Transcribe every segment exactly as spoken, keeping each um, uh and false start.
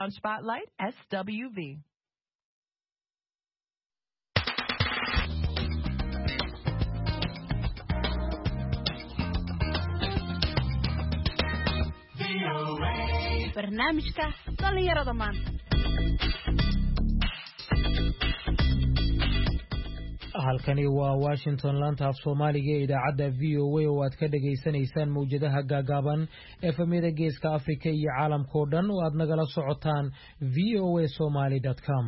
On Spotlight, S W V. barnaamijka dhalinyarada maanta. halkani waa Washington laanta af Soomaaliga ee idaacadda V O A oo aad ka dhageysanaysaan mawjadaha gaagaaban efemyada geeska Afrika iyo caalamka oo dhan oo aad nagala socotaan v o a somali dot com.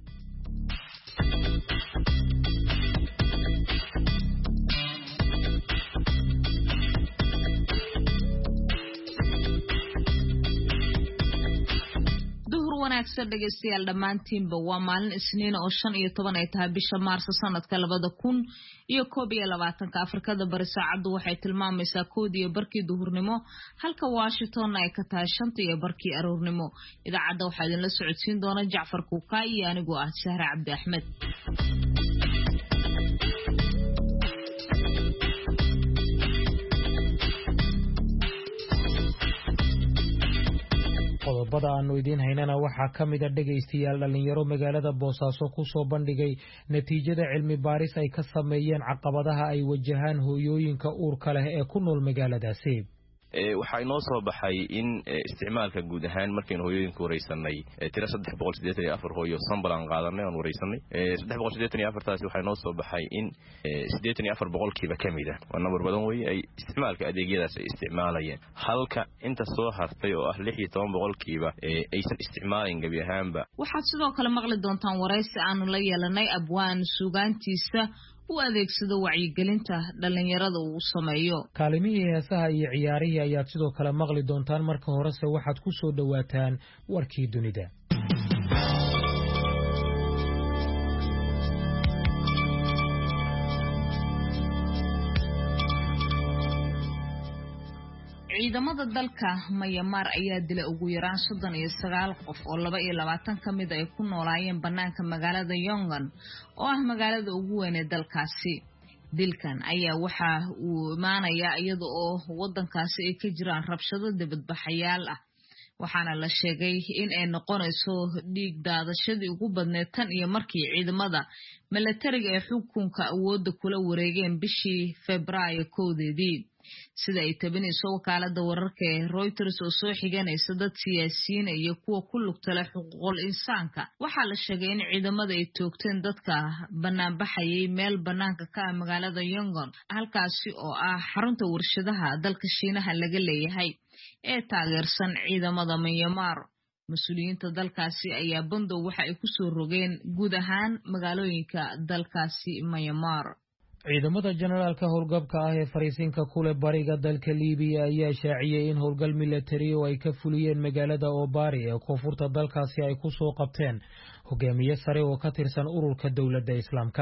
wanaagsan dhageystayaal dhamaantiinba waa maalin Isniin oo shan iyo toban ay tahay bisha Maarso sanadka labada kun iyo koob iyo labaatanka Afrikada Bari saacadu waxay tilmaamaysaa kood iyo barkii duhurnimo halka Washington ay ka tahay shanta iyo barkii aroornimo. Idaacadda waxaa idin la socodsiin doona Jacfar Kuuka iyo anigu ah Sahra Cabdi Axmed. qodobada aanu idin haynana waxaa ka mid ah dhageystayaal dhalinyaro magaalada Boosaaso ku soo bandhigay natiijada cilmi baaris ay ka sameeyeen caqabadaha ay wajahaan hooyooyinka uurka leh ee ku nool magaaladaasi. waxaa inoo soo baxay in isticmaalka guud ahaan markaynu hooyooyinka wareysanay tira saddex boqol siddeetan iyo afar hooyo sambal aan qaadanay aan wareysanay saddex boqol siddeetan iyo afar taasi waxaa inoo soo baxay in siddeetan iyo afar boqolkiiba ka mid ah waa number badan weeye ay isticmaalka adeegyadaas ay isticmaalayeen halka inta soo hartay oo ah lix iyo toban boqolkiiba aysan isticmaalayn gabi ahaanba. waxaad sidoo kale maqli doontaan wareysi aanu la yeelanay abwaan suugaantiisa u adeegsado wacyigelinta dhalinyarada uu sameeyo. kaalimihii heesaha iyo ciyaarihii ayaad sidoo kale maqli doontaan. marka horese waxaad ku soo dhawaataan warkii dunida. ciidamada dalka Myanmar ayaa dilay ugu yaraan soddon iyo sagaal qof oo laba iyo labaatan ka mid ay ku noolaayeen banaanka magaalada Yangon oo ah magaalada ugu weyn ee dalkaasi. dilkan ayaa waxa uu imaanayaa iyada oo wadankaasi ay ka jiraan rabshado dibadbaxayaal ah waxaana la sheegay in ay noqonayso dhiig daadashadii ugu badneed tan iyo markii ciidamada militariga ee xukunka awoodda kula wareegeen bishii Febraayo kowdeedii. sida ay tabinayso wakaalada wararka ee Reuters oo soo xiganaysa dad siyaasiyiin iyo kuwa ku lugta leh xuquuqul insaanka waxaa la sheegay in ciidamada ay toogteen dadka banaanbaxayay meel banaanka ka ah magaalada Yangon halkaasi oo ah xarunta warshadaha dalka Shiinaha laga leeyahay ee taageersan ciidamada Myanmar. mas-uuliyiinta dalkaasi ayaa bandow waxa ay ku soo rogeen guud ahaan magaalooyinka dalkaasi Myanmar. ciidamada generaalka howlgabka ah ee fariisinka kule bariga dalka Liibiya ayaa shaaciyay in howlgal militari oo ay ka fuliyeen magaalada Obari ee koonfurta dalkaasi ay ku soo qabteen hogaamiye sare oo ka tirsan ururka dowladda Islaamka.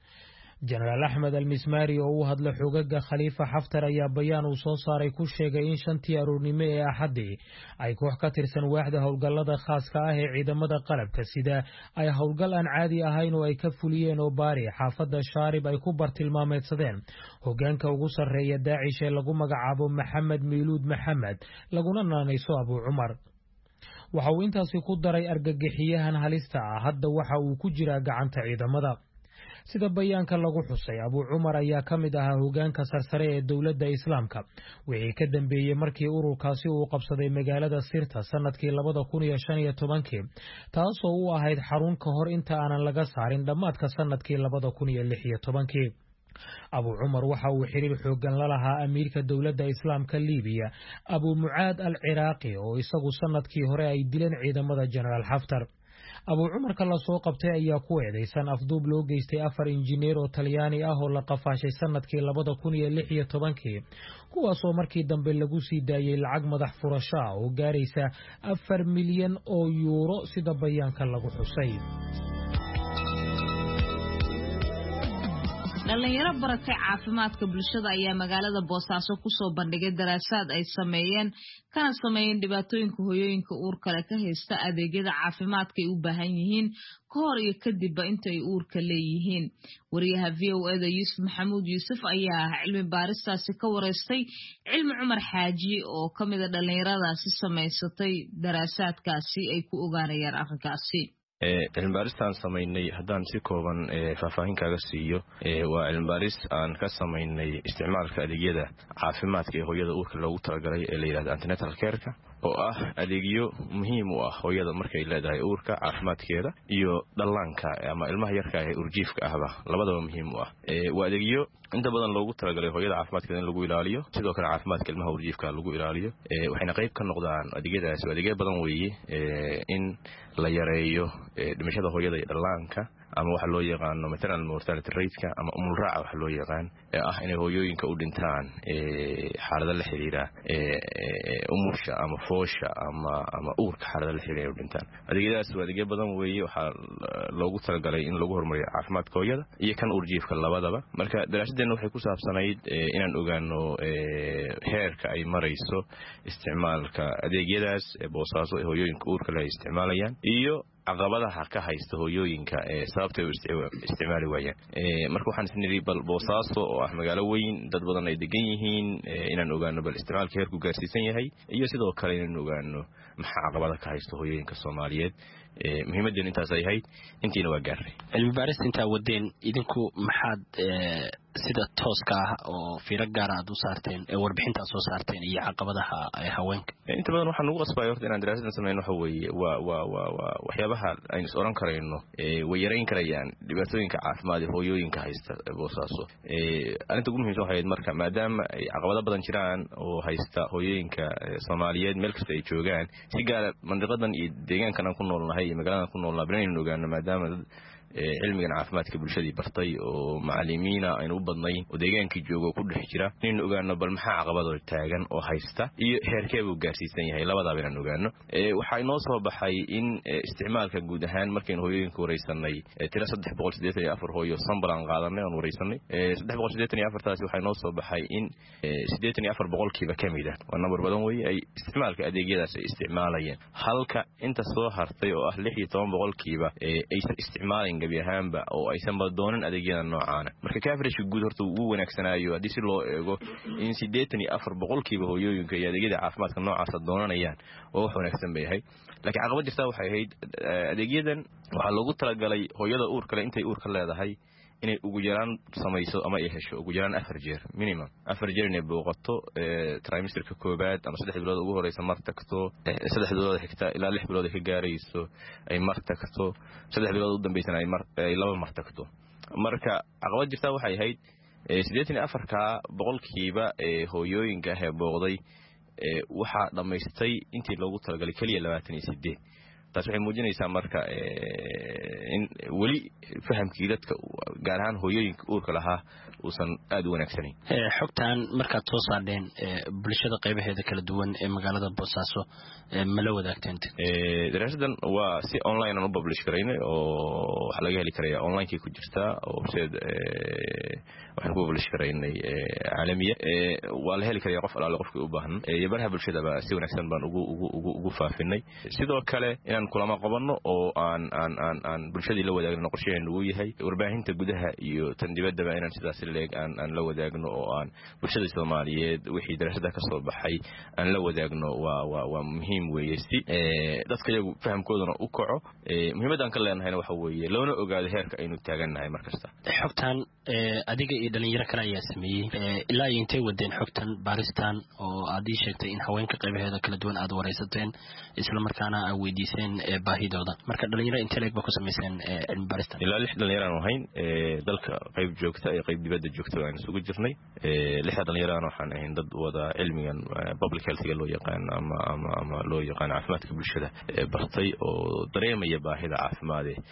General Ahmed al-Mismari oo u hadla xogaga Khalifa Haftar ayaa bayaan uu soo saaray ku sheegay in shantii aroornimo ee Axadii ay koox ka tirsan waaxda howlgallada khaaska ah ee ciidamada qalabka sida ay howlgal aan caadi ahayn oo ay ka fuliyeen Obari xaafadda Shaarib ay ku bartilmaameedsadeen hogaanka ugu sarreeya Daacish ee lagu magacaabo Maxamed Miiluud Maxamed laguna naanayso Abu Cumar. waxa uu intaasi ku daray argagixiyahan halista ah hadda waxa uu ku jiraa gacanta ciidamada. sida bayaanka lagu xusay Abu Cumar ayaa ka mid ahaa hogaanka sarsare ee dowladda Islaamka wixii ka dambeeyay markii ururkaasi uu qabsaday magaalada Sirta sanadkii labada kun iyo shan iyo tobankii taasoo u ahayd xarun ka hor inta aanan laga saarin dhamaadka sanadkii labada kun iyo lix iyo tobankii. Abu Cumar waxa uu xiriir xoogan la lahaa amiirka dowladda Islaamka Liibiya Abu Mucaad al-Ciraaqi oo isagu sanadkii hore ay dileen ciidamada General Haftar. Abu Cumar kala soo qabtay ayaa ku eedeysan afduub loo geystay afar injineer oo Talyaani ah oo la qafaashay sanadkii labada kun iyo lix iyo tobankii kuwaas oo markii dambe lagu sii daayay lacag madax furasho ah oo gaaraysa afar milyan oo euro sida bayaanka lagu xusay. dhalinyaro baratay caafimaadka bulshada ayaa magaalada Boosaaso ku soo bandhigay daraasaad ay sameeyeen kana sameeyeen dhibaatooyinka hooyooyinka uurka leh ka haysta adeegyada caafimaadka ay u baahan yihiin ka hor iyo kadib inta ay uurka leeyihiin. Wariyaha V O A da Yusuf Maxamuud Yusuf ayaa cilmi baaristaasi ka wareystay Cilmi Cumar Xaaji oo kamid ah dhalinyaradaasi sameysatay daraasaadkaasi ay ku ogaanayaan arrinkaasi. cilmi baaristaan sameynay haddaan si kooban faahfaahin kaaga siiyo waa cilmi baaris aan ka sameynay isticmaalka adeegyada caafimaadka ee hooyada uurka loogu talagalay ee la yiraahdo antenatal care-ka oo ah adeegyo muhiim u ah hooyada markay leedahay uurka caafimaadkeeda iyo dhallaanka ama ilmaha yarka ah ee urjiifka ahba labadaba muhiim u ah waa adeegyo inta badan loogu talagalay hooyada caafimaadkeeda in lagu ilaaliyo sidoo kale caafimaadka ilmaha urjiifka lagu ilaaliyo waxayna qayb ka noqdaan adeegyadaas adeegyo badan weeye in la yareeyo dhimashada hooyada iyo dhallaanka ama waxa loo yaqaan maternal mortality rate-ka ama umul raaca waxa loo yaqaan ee ah inay hooyooyinka u dhintaan ee xaalado la xiriira ee umusha ama foosha ama ama uurka xaalado la xiriira u dhintaan adeegyadaas waa adeegyo badan weeye waxa loogu talagalay in lagu horumariyo caafimaadka hooyada iyo kan urjiifka labadaba marka daraasadeena waxay ku saabsanayd inaan ogaano heerka ay marayso isticmaalka adeegyadaas ee Boosaaso ee hooyooyinka uurka leh isticmaalayaan iyo caqabadaha ka haysta hooyooyinka ee sababtay u isticmaali waayaan ee marka waxaan isniri bal Boosaaso oo ah magaalo weyn dad badan ay degan yihiin inaan ogaano bal isticmaalka heerku gaarsiisan yahay iyo sidoo kale inaan ogaano maxaa caqabadaha ka haysta hooyooyinka Soomaaliyeed ee muhiimadeen intaas ay ahayd intiina waa gaaray cilmi baarista inta wadeen idinku maxaad sida tooska ah oo fiiro gaar ah u saarteen ee warbixinta soo saarteen iyo caqabadaha ay haweenka inta badan waxaan ugu qasbay horta inaan daraasadan sameeyno waxa weeye waa waa waa waxyaabaha aynu oran karayno ee way yareyn karayaan dhibaatooyinka caafimaad ee hooyooyinka haysta Boosaaso ee arinta ugu muhiimsan waxay marka maadaama ay caqabado badan jiraan oo haysta hooyooyinka Soomaaliyeed meel kasta ay joogaan si gaar ah mandiqadan iyo deegaankan aan ku noolnahay iyo magaalada ku noolnahay banayn ogaano maadaama cilmigan caafimaadka bulshadii bartay oo macallimiina aynu u badnay oo deegaankii joogo ku dhex jira in ogaano bal maxaa caqabado taagan oo haysta iyo heerkee uu gaarsiisan yahay labadaba inaan ogaano ee waxa inoo soo baxay in isticmaalka guud ahaan markaynu hooyooyinka wareysanay tira saddex boqol siddeetan iyo afar hooyo sambalan qaadanay oo wareysanay ee saddex boqol siddeetan iyo afar taasi waxa inoo soo baxay in siddeetan iyo afar boqolkiiba kamid ah waa number badan weeye ay isticmaalka adeegyadaas ay isticmaalayeen halka inta soo hartay oo ah lix iyo toban boqolkiiba ee aysan isticmaalin gabi ahaanba oo aysan badoonin adeegyada noocaana marka coverage guud horta uu wanaagsanaayo hadii si loo eego in siddeetan iyo afar boqolkiiba hooyooyinka iyo adeegyada caafimaadka noocaas doonanayaan oo wax wanaagsan bay ahayd laakiin caqabad jirta waxay ahayd adeegyadan waxa loogu talagalay hooyada uurka leh intay uurka leedahay inay ugu yaraan samayso ama ay hesho ugu yaraan afar jeer minimum afar jeer inay booqato trimesterka koobaad ama saddex bilood ugu horeysa mar tagto saddex bilood xigta ilaa lix bilood ka gaarayso ay mar tagto saddex bilood u dambeysana ay mar ay laba mar tagto marka caqabad jirta waxay ahayd siddeetan iyo afar ka boqolkiiba ee hooyooyinka ah booqday waxa dhameystay intii loogu talagalay kaliya labaatan iyo siddeed taas waxay muujinaysaa marka in wali fahamkii dadka gaar ahaan hooyooyinka uurka lahaa uusan aad u wanaagsanayn ee xogtaan markaad soo saardeen bulshada qaybaheeda kala duwan ee magaalada Boosaaso ma la wadaagteen ee daraasadan waa si online aan u publish karaynay oo waxa laga heli karaa online-kii ku jirta oo website ee waxaan ku publish karaynay caalamiya ee waa la heli karaa qof alaale qofkii u baahan ee baraha bulshada ba si wanaagsan baan ugu ugu ugu faafinay sidoo kale inaan kulama qabano oo aan aan aan aan bulshadii la wadaagno qorsheenu uu yahay warbaahinta gudaha iyo tan dibadda ba inaan sidaas leeg aan aan la wadaagno oo aan bulshada Soomaaliyeed wixii darasada ka soo baxay aan la wadaagno waa waa waa muhiim weeye si ee dadka iyagu fahamkoodana u kaco ee muhiimadan ka leenahay waxa weeye loona ogaado heerka aynu taaganahay markasta xogtan adiga iyo dhalinyaro kale ayaa sameeyay ilaa intay wadeen xogtan baaristan oo aad ii sheegtay in haweenka qaybaheeda kala duwan aad wareysateen isla markaana aad weydiiseen baahidooda marka dhalinyaro intee leeg ba ku sameeyeen cilmi baaristan ilaa lix dhalinyaro aan ahayn ee dalka qayb joogta ee qayb dibadda joogta aan isugu jirnay ee lix dhalinyaro waxaan ahayn dad wada cilmigan public health loo yaqaan ama ama ama loo yaqaan caafimaadka bulshada bartay oo dareemaya baahida caafimaad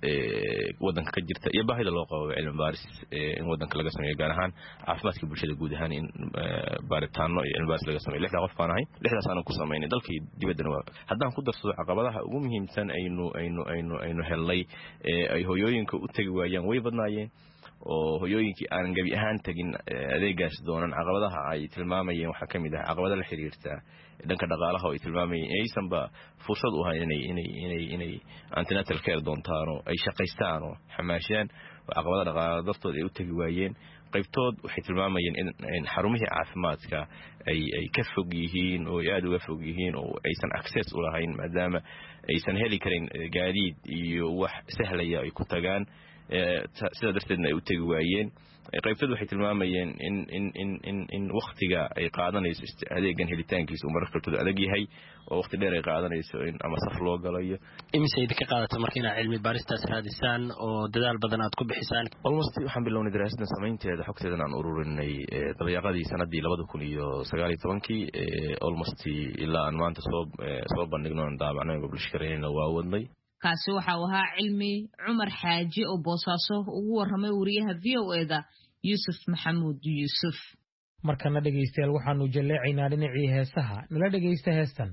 wadanka ka jirta iyo baahida loo qabo cilmi baaris in wadanka laga sameeyo gaar ahaan caafimaadka bulshada guud ahaan in baaritaano iyo cilmi baaris laga sameeyo lixda qof baan ahay lixdaas aan ku sameeynay dalkii dibaddana waa haddaan ku darsado caqabadaha ugu muhiimsan aynu aynu aynu aynu helnay ay hooyooyinka u tagi waayaan way badnaayeen oo hooyooyinkii aan gabi ahaan tagin adeegaas doonan caqabadaha ay tilmaamayeen waxa kamid ah caqabada la xiriirta dhanka dhaqaalaha oo ay tilmaamayeen aysan ba fursad u hayn inay inay inay inay antenatal care doontaano ay shaqaystaan oo xamaashaan caqabada dhaqaalaha dartood ay u tagi waayeen qaybtood waxay tilmaamayeen in xarumihii caafimaadka ay ay ka fog yihiin oo aad uga fog yihiin oo aysan access u lahayn maadaama aysan heli karin gaadiid iyo wax sahlaya ay ku tagaan sida darteedna ay u tagi waayeen qaybtood waxay tilmaamayeen in in in in in waqtiga ay qaadanayso adeegan helitaankiisa umar qaybtood adag yahay oo waqti dheer ay qaadanayso in ama saf loo galayo imise idinka qaadata marka inaad cilmi baaristaas raadisaan oo dadaal badan aad ku bixisaan almost waxaan bilownay daraasadan samaynteeda xogteedan aan ururinay dabayaaqadii sanadii labada kun iyo sagaal iyo tobankii almost ilaa aan maanta soo soo bandhigno aan daabacnay publish kareynayna waa wadnay kaasi waxa uu ahaa cilmi cumar xaaji oo boosaaso ugu warramay wariyaha v o e da Yusuf Maxamuud Yusuf markana dhageystayaal waxaanu jaleecaynaa dhinacii heesaha nala dhageysta heestan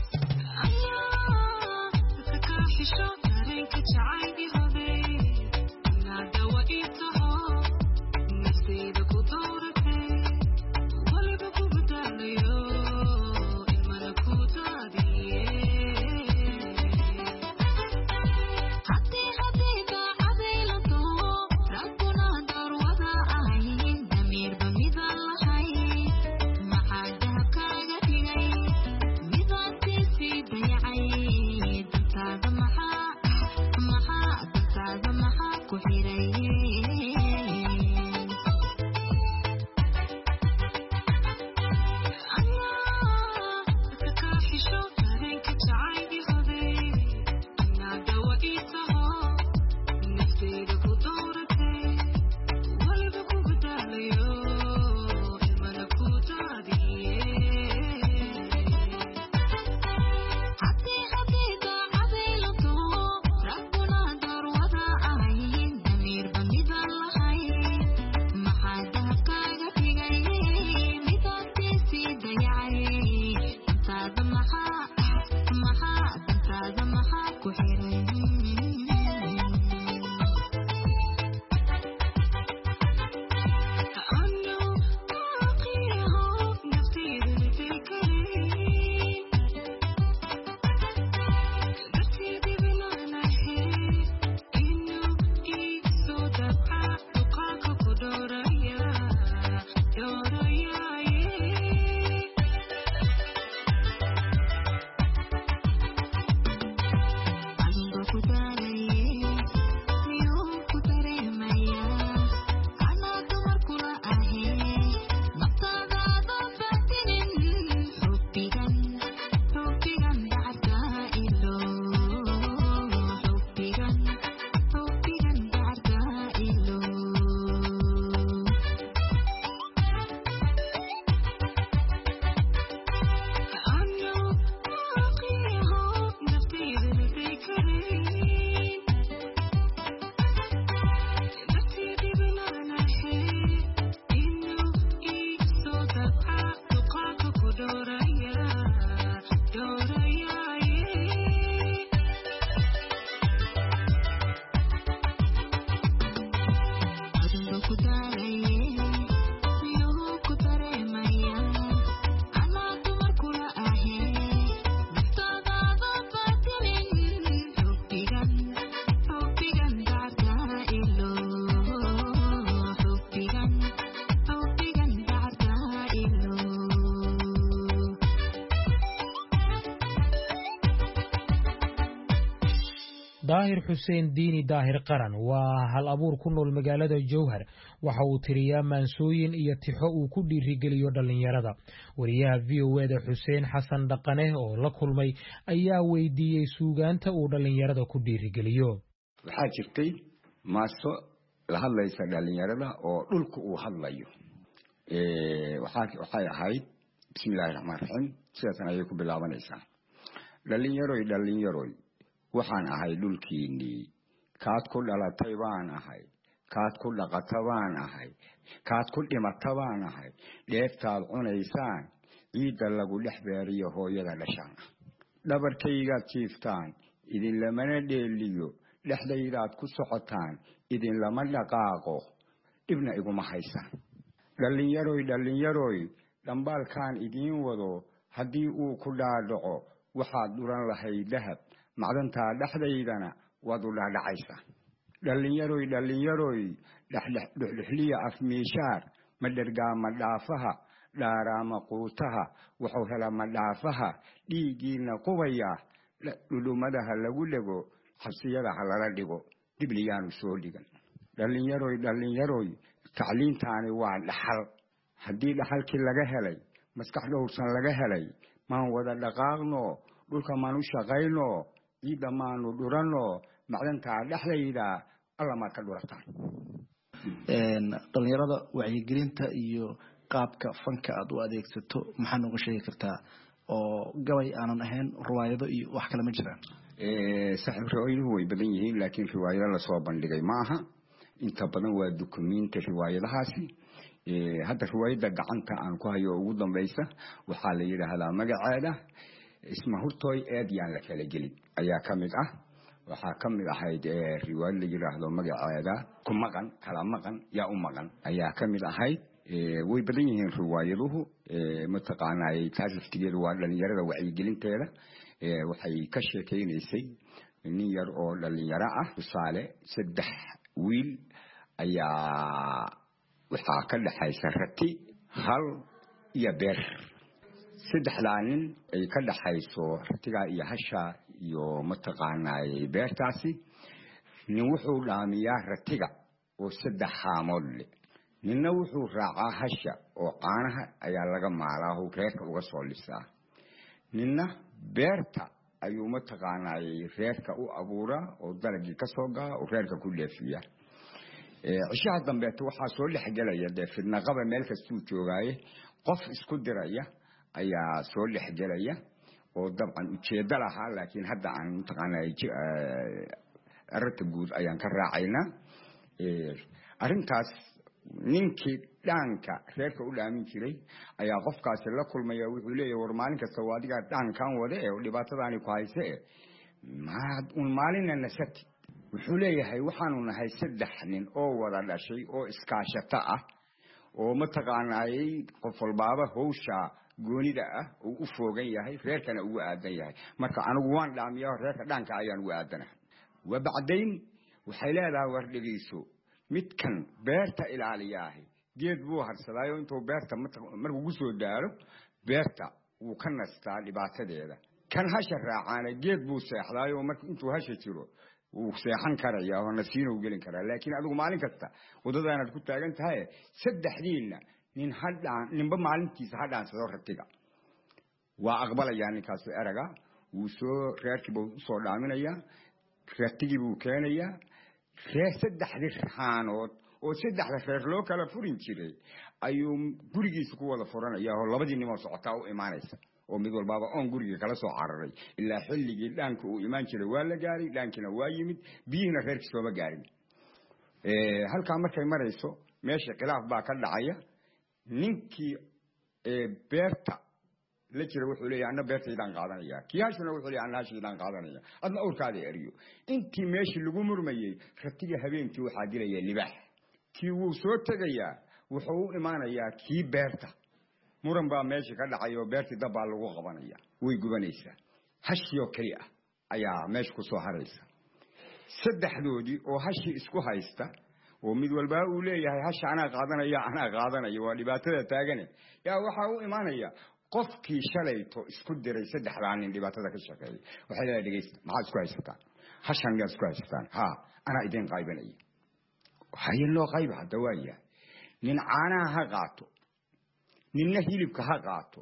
daahir xuseen diini daahir qaran waa hal abuur ku nool magaalada Jowhar waxa uu tiriyaa maansooyin iyo tixo uu ku dhiirigeliyo dhalinyarada wariyaha V O A da Xuseen Xasan Dhaqane oo la kulmay ayaa weydiiyay suugaanta uu dhalinyarada ku dhiirigeliyo waxa jirtay maaso la hadlaysa dhalinyarada oo dhulku uu hadlayo ee waxa waxay ahayd bismillaahir rahmaanir rahiim sidaas ayay ku bilaabanaysaa dhalinyaro dhalinyaro waxaan ahay dhulkiinii kaad ku dhalatay baan ahay kaad ku dhaqata baan ahay kaad ku dhimata baan ahay dheeftaad cunaysaan ciidda lagu dhex beeriyo hooyada dhashaan dhabarkaygaad jiiftaan idin lamana dheeliyo dhexdaydaad ku socotaan idin lama dhaqaaqo dhibna iguma haysaan dhallinyaroy dhallinyaroy dhambaalkaan idiin wado haddii uu ku dhaadhaco waxaad dhuran lahay dahab macdantaa dhexdaydana waad u dhaadhacaysaa dhallinyaroy dhallinyaroy dhexdhexliya afmiishaar ma dhergaa ma dhaafaha dhaaraama quutaha wuxuu hela ma dhaafaha dhiiggiina qubaya dhudhumadaha lagu dhego xabsiyada ha lala dhigo dibliyaanu soo dhigan dhallinyaroy dhallinyaroy tacliintaani waa dhaxal haddii dhaxalkii laga helay maskax dhowrsan laga helay maan wada dhaqaaqno dhulka maan u shaqayno ciidda maanu dhuranno macdantaa dhexdayda alla maad ka dhurataan dhalinyarada wacyigelinta iyo qaabka fanka aad u adeegsato maxaa nooga sheegi kartaa oo gabay aanan ahayn riwaayado iyo wax kale ma jiraan saxib riwaayaduhu way badan yihiin laakiin riwaayado lasoo bandhigay ma aha inta badan waa dukumiinta riwaayadahaasi hadda riwaayadda gacanta aan ku hayo ugu dambaysa waxaa la yidhaahdaa magaceeda isma hurtooy eed yaan la kala gelin ayaa ka mid ah waxaa ka mid ahayd riwaayad la yidhaahdo magaceeda ku maqan kala maqan yaa u maqan ayaa ka mid ahayd way badan yihiin riwaayaduhu mataqaanaa taas laftigeedu waa dhalinyarada wacyigelinteeda waxay ka sheekaynaysay nin yar oo dhalinyaro ah tusaale saddex wiil ayaa waxaa ka dhaxaysa rati hal iyo beer saddexdaa nin ay ka dhaxayso ratigaa iyo hasha iyo mataqaanaa beertaasi nin wuxuu dhaamiyaa ratiga oo saddex haamood leh ninna wuxuu raacaa hasha oo caanaha ayaa laga maalaa oo reerka uga soo lisaa ninna beerta ayuu mataqaanaa reerka u abuuraa oo dalagii ka soo gaa oo reerka ku dheefiya cishaha dambeeta waxaa soo dhexgelaya dee fidnaqaba meel kastuu joogaaye qof isku diraya ayaa soo dhexgelaya oo dabcan ujeeddo lahaa laakiin hadda aan mataqaanaa arrinta guud ayaan ka raacaynaa arrintaas ninkii dhaanka reerka u dhaamin jiray ayaa qofkaasi la kulmaya wuxuu leeyahay war maalin kasta waa adigaa dhaankan wade ee dhibaatadaani ku hayse e maad un maalina nasati wuxuu leeyahay waxaanu nahay saddex nin oo wada dhashay oo iskaashato ah oo mataqaanaayey qof walbaaba hawsha goonida ah uu u foogan yahay reerkana ugu aadan yahay marka anigu waan dhaamiyaa reerka dhaanka ayaan ugu aadanahay wabacdayn waxay leedahay war dhegeyso midkan beerta ilaaliyaahi geed buu harsadaayo intuu beerta markuu ku soo daalo beerta wuu ka nastaa dhibaatadeeda kan hasha raacaana geed buu seexdaayo marka intuu hasha jiro wuu seexan karayaa oo nasiino u gelin karaa laakiin adigu maalin kasta wadadaanaad ku taagan tahay saddexdiinna nin hadhaan ninba maalintiisa ha dhaansado ratiga waa aqbalayaa ninkaas eraga wuu soo reerkiiba usoo dhaaminayaa ratigii buu keenayaa reer saddexdii raanood oo saddexda reer loo kala furin jiray ayuu gurigiisa ku wada furanayaa oo labadii nimoo socotaa u imaanaysa oo mid walbaaba oon guriga kala soo cararay ilaa xilligii dhaanka uu imaan jiray waa la gaaray dhaankiina waa yimid biyihiina reerkii sooma gaarin halkaa markay marayso meesha khilaaf baa ka dhacaya ninkii beerta la jira wuxuu leeyahay anna beertaydaan qaadanaya kii hashuna wuxuu leeyahay anna hashaydaan qaadanaya adna awrkaada eriyo intii meeshii lagu murmayey ratiga habeenkii waxaa dilaya libaax kii wuu soo tegayaa wuxuu u imaanayaa kii beerta muran baa meeshii ka dhacay oo beertii dabbaa lagu qabanaya way gubanaysaa hashiyoo keli ah ayaa meesha ku soo haraysa saddexdoodii oo hashii isku haysta oo mid walbaa uu leeyahay hasha anaa qaadanaya anaa qaadanaya waa dhibaatada taagane yaa waxaa u imaanaya qofkii shalayto isku diray saddexdaa nin dhibaatada ka shaqeeyay waxay leedahay dhegeysta maxaad isku haysataan hashan miyaad isku haysataan haa anaa idin qaybanaya waxaa loo qayba hadda waayahay nin caanaha ha qaato ninna hilibka ha qaato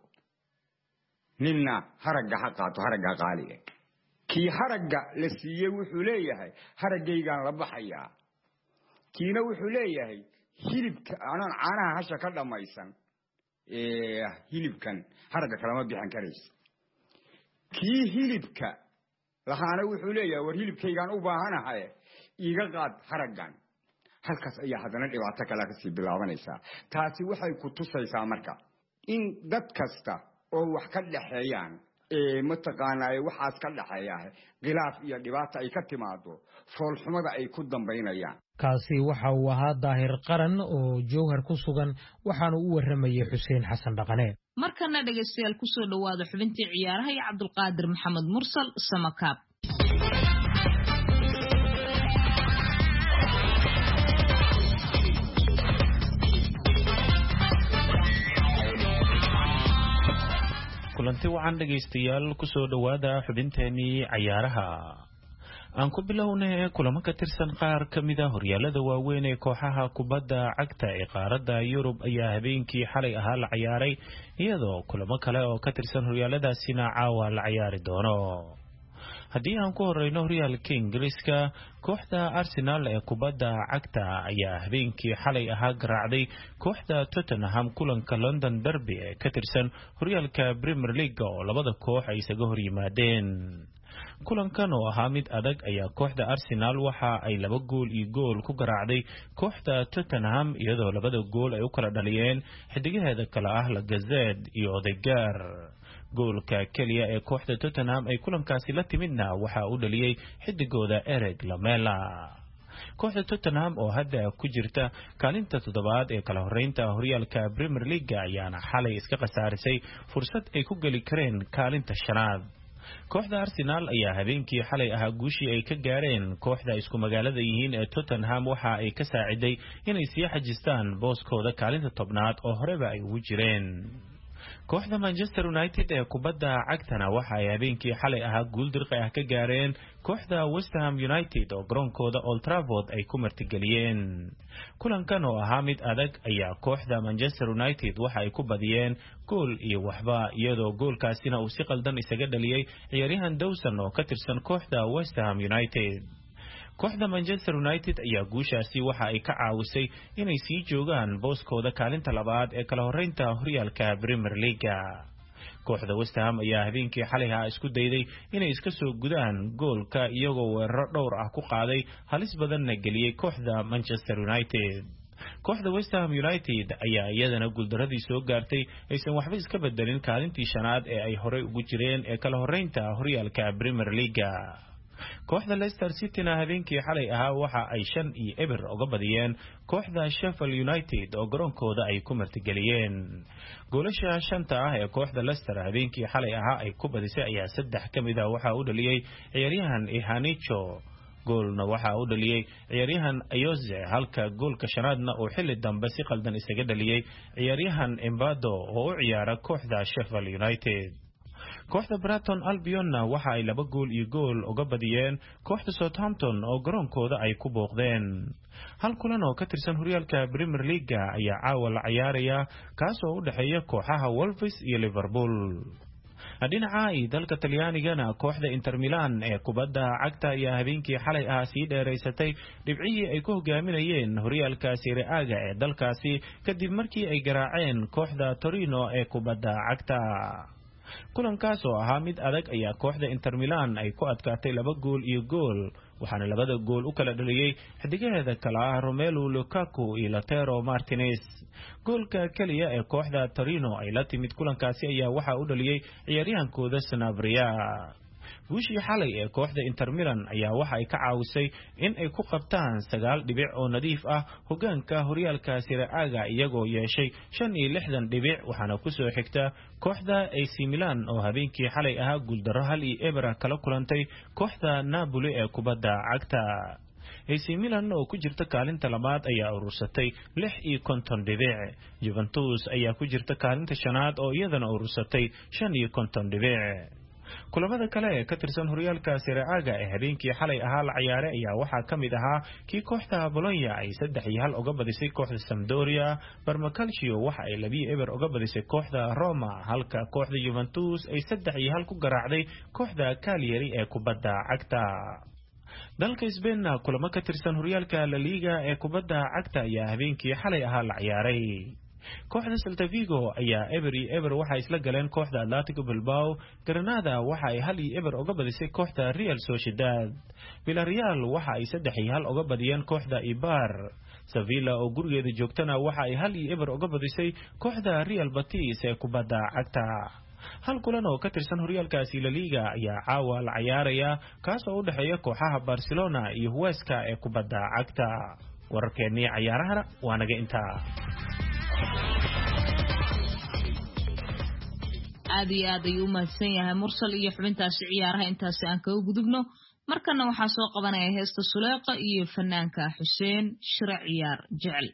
ninna haragga ha qaato haragga qaali eh kii haragga la siiyey wuxuu leeyahay haraggaygaan la baxayaa kiina wuxuu leeyahay hilibka anaan caanaha hasha ka dhammaysan hilibkan haragga kalama bixin karaysa kii hilibka lahaana wuxuu leeyahay war hilibkaygaan u baahanahay iiga qaad haraggan halkaas ayaa haddana dhibaato kale ka sii bilaabanaysaa taasi waxay ku tusaysaa marka in dad kasta oo wax ka dhaxeeyaan ee mataqaanaa waxaas ka dhaxeeyaa khilaaf iyo dhibaato ay ka timaado foolxumada ay ku dambaynayaan kaasi waxa uu ahaa daahir qaran oo jowhar ku sugan waxaanu u waramayay xuseen xasan dhaqane markana dhageystayaal ku soo dhawaada xubintii ciyaaraha iyo cabdulqaadir maxamed mursal samakaab kulanti wacan dhageystayaal ku soo dhawaada xubinteenii ciyaaraha aan ku bilownay kulamo ka tirsan qaar ka mid ah horyaalada waaweyn ee kooxaha kubadda cagta ee qaaradda Yurub ayaa habeenkii xalay ahaa la ciyaaray iyadoo kulamo kale oo ka tirsan horyaaladaasina caawa la ciyaari doono haddii aan ku horeyno horyaalka Ingiriiska kooxda Arsenal ee kubadda cagta ayaa habeenkii xalay ahaa garaacday kooxda Tottenham kulanka London Derby ee ka tirsan horyaalka Premier League oo labada koox ay isaga hor yimaadeen kulankan oo ahaa mid adag ayaa kooxda Arsenal waxa ay laba gool iyo gool ku garaacday kooxda Tottenham iyadoo labada gool ay u kala dhaliyeen xidigaheeda kala ah Lacazette iyo Odegaard goolka kaliya ee kooxda Tottenham ay kulankaasi la timidna waxa uu dhaliyay xidigooda Eric Lamela kooxda Tottenham oo hadda ku jirta kaalinta toddobaad ee kala horeynta horyaalka Premier League ayaana xalay iska qasaarisay fursad ay ku gali kareen kaalinta shanaad kooxda Arsenal ayaa habeenkii xalay ahaa guushii ay ka gaareen kooxda isku magaalada yihiin ee Tottenham waxa ay ka saaciday inay sii xajistaan booskooda kaalinta tobnaad oo horeba ay ugu jireen kooxda Manchester United ee kubadda cagtana waxa ay habeenkii xalay ahaa guul dirqi ah ka gaareen kooxda West Ham United oo garoonkooda Old Trafford ay ku martigeliyeen kulankan oo ahaa mid adag ayaa kooxda Manchester United waxa ay ku badiyeen gool iyo waxba iyadoo goolkaasina uu si qaldan isaga dhaliyay ciyaaryahan Dawson oo ka tirsan kooxda West Ham United kooxda Manchester United ayaa guushaasi waxa ay ka caawisay inay sii joogaan booskooda kaalinta labaad ee kala horeynta horyaalka Premier League kooxda West Ham ayaa habeenkii xalay ahaa isku dayday inay iska soo gudaan goolka iyagoo weeraro dhowr ah ku qaaday halis badanna geliyay kooxda Manchester United kooxda West Ham United ayaa iyadana guuldaradii soo gaartay aysan waxba iska bedelin kaalintii shanaad ee ay horey ugu jireen ee kala horeynta horyaalka Premier League kooxda Leicester City na habeenkii xalay ahaa waxa ay shan iyo eber uga badiyeen kooxda Sheffield United oo garoonkooda ay ku martigeliyeen goolasha shanta ah ee kooxda Leicester habeenkii xalay ahaa ay ku badisay ayaa saddex kamid ah waxa uu dhaliyay ciyaaryahan Ihanicho goolna waxa uu dhaliyay ciyaaryahan Ayoze halka goolka shanaadna uu xilli dambe si qaldan isaga dhaliyay ciyaaryahan Embado oo u ciyaara kooxda Sheffield United kooxda Brighton Albion waxa ay laba gool iyo gool uga badiyeen kooxda Southampton oo garoonkooda ay ku booqdeen hal kulan oo ka tirsan horyaalka Premier League ayaa caawa la ciyaaraya kaas oo u dhaxeeya kooxaha Wolves iyo Liverpool dhinaca ay dalka Talyaanigana kooxda Inter Milan ee kubadda cagta ayaa habeenkii xalay ah sii dheereysatay dhibcihii ay ku hogaaminayeen horyaalka Serie A ee dalkaasi kadib markii ay garaaceen kooxda Torino ee kubadda cagta kulankaas oo ahaa mid adag ayaa kooxda Inter Milan ay ku adkaatay laba gool iyo gool waxaana labada gool u kala dhaliyay xidigaheeda kala ah Romelu Lukaku iyo Lautaro Martinez goolka kaliya ee kooxda Torino ay la timid kulankaasi ayaa waxa uu dhaliyay ciyaaryahankooda Sanabria guushii xalay ee kooxda Inter Milan ayaa waxa ay ka caawisay in ay ku qabtaan sagaal dhibic oo nadiif ah hogaanka horyaalka Serie A iyagoo yeeshay shan iyo lixdan dhibic waxaana ku soo xigta kooxda A C Milan oo habeenkii xalay ahaa guuldaro hal iyo eber kala kulantay kooxda Napoli ee kubadda cagta A C Milan oo ku jirta kaalinta labaad ayaa urursatay lix iyo konton dhibic Juventus ayaa ku jirta kaalinta shanaad oo iyadana urursatay shan iyo konton dhibic kulamada kale ee ka tirsan horyaalka Serie A ee habeenkii xalay ahaa la ciyaaray ayaa waxa kamid ahaa kii kooxda Bologna ay saddex iyo hal uga badisay kooxda Sampdoria Parma Calcio waxa ay laba iyo eber uga badisay kooxda Roma halka kooxda Juventus ay saddex iyo hal ku garaacday kooxda Cagliari ee kubadda cagta dalka Spain kulamo ka tirsan horyaalka La Liga ee kubadda cagta ayaa habeenkii xalay ahaa la ciyaaray kooxda Celta Vigo ayaa eber iyo eber waxa isla galeen kooxda Atletico Bilbao. Granada waxa ay hal iyo eber uga badisay kooxda Real Sociedad. Villarreal waxa ay saddex iyo hal uga badiyeen kooxda Eibar. Sevilla oo gurigeeda joogtana waxa ay hal iyo eber uga badisay kooxda Real Betis ee kubadda cagta. hal kulan oo ka tirsan horyaalkaasi La Liga ayaa caawa la ciyaaraya kaas oo u dhaxeeya kooxaha Barcelona iyo Huesca ee kubadda cagta. wararkeennii ciyaarahana waa naga intaa. aad iyo aad ayuu u mahadsan yahay mursal iyo xubintaasi ciyaaraha intaasi aan kaga gudubno. markana waxaa soo qabanaya heesta Suleeqa iyo fanaanka Xuseen Shira ciyaar jecel.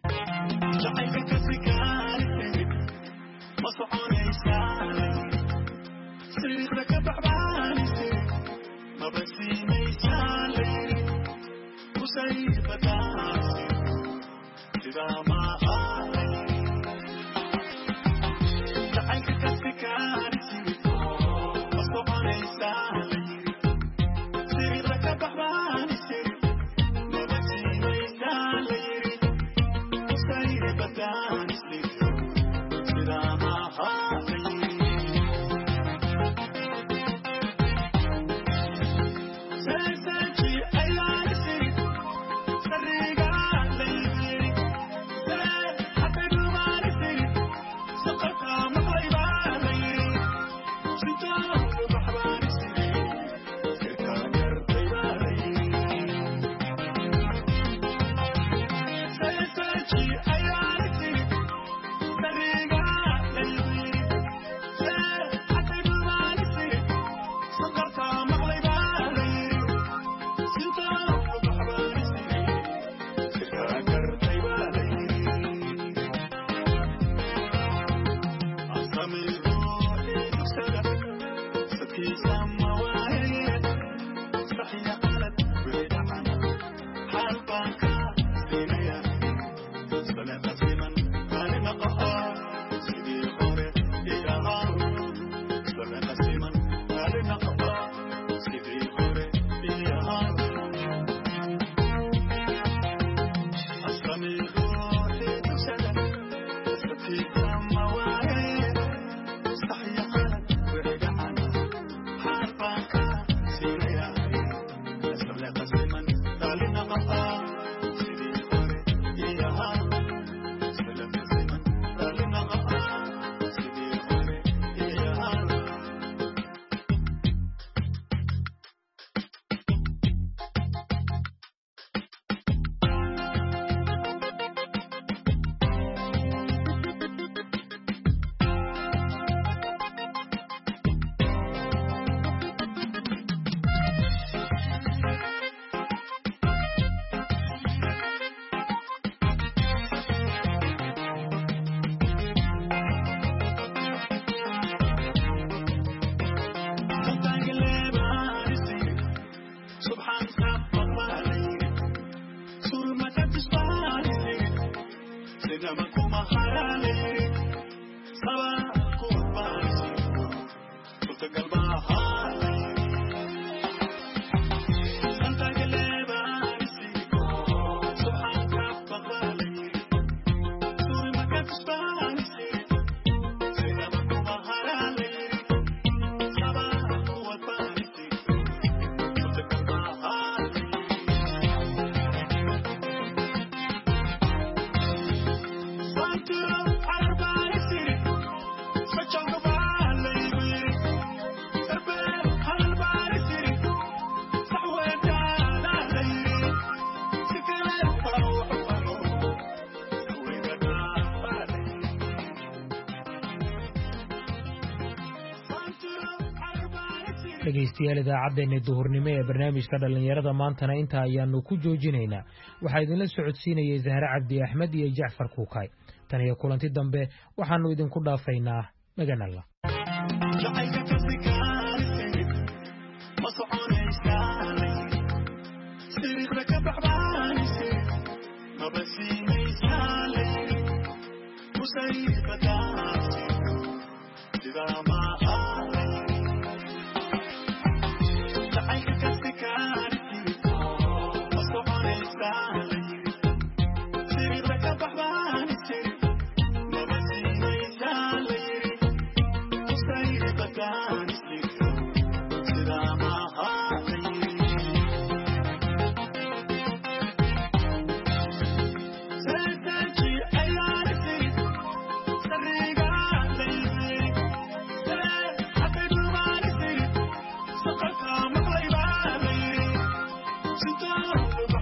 dhegeystayaal idaacaddeenna duhurnimo ee barnaamijka dhalinyarada maantana intaa ayaanu ku joojinaynaa. waxaa idinla socodsiinayay Zahra Cabdi Axmed iyo Jacfar Kuukay. tan iyo kulanti dambe waxaanu idinku dhaafaynaa magan Allah. Sit down.